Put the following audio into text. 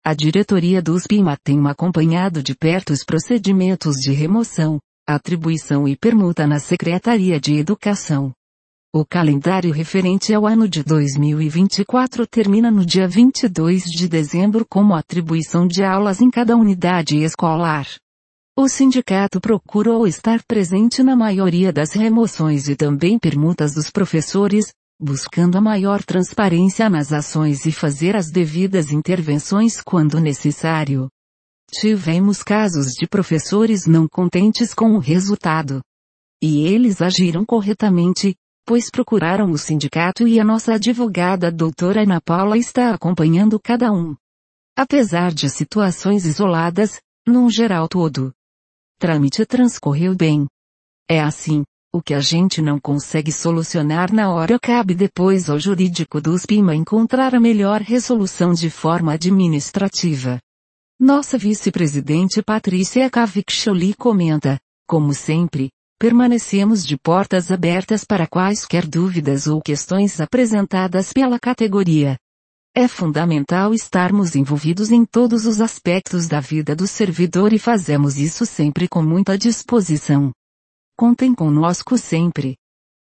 A diretoria do SPIMA tem acompanhado de perto os procedimentos de remoção, atribuição e permuta na Secretaria de Educação. O calendário referente ao ano de 2024 termina no dia 22 de dezembro como atribuição de aulas em cada unidade escolar. O sindicato procurou estar presente na maioria das remoções e também permutas dos professores, buscando a maior transparência nas ações e fazer as devidas intervenções quando necessário. Tivemos casos de professores não contentes com o resultado. E eles agiram corretamente, pois procuraram o sindicato e a nossa advogada doutora Ana Paula está acompanhando cada um. Apesar de situações isoladas, num geral todo, trâmite transcorreu bem. É assim, o que a gente não consegue solucionar na hora cabe depois ao jurídico do SPIMA encontrar a melhor resolução de forma administrativa. Nossa vice-presidente Patrícia Cavicchioli comenta, como sempre, permanecemos de portas abertas para quaisquer dúvidas ou questões apresentadas pela categoria. É fundamental estarmos envolvidos em todos os aspectos da vida do servidor e fazemos isso sempre com muita disposição. Contem conosco sempre.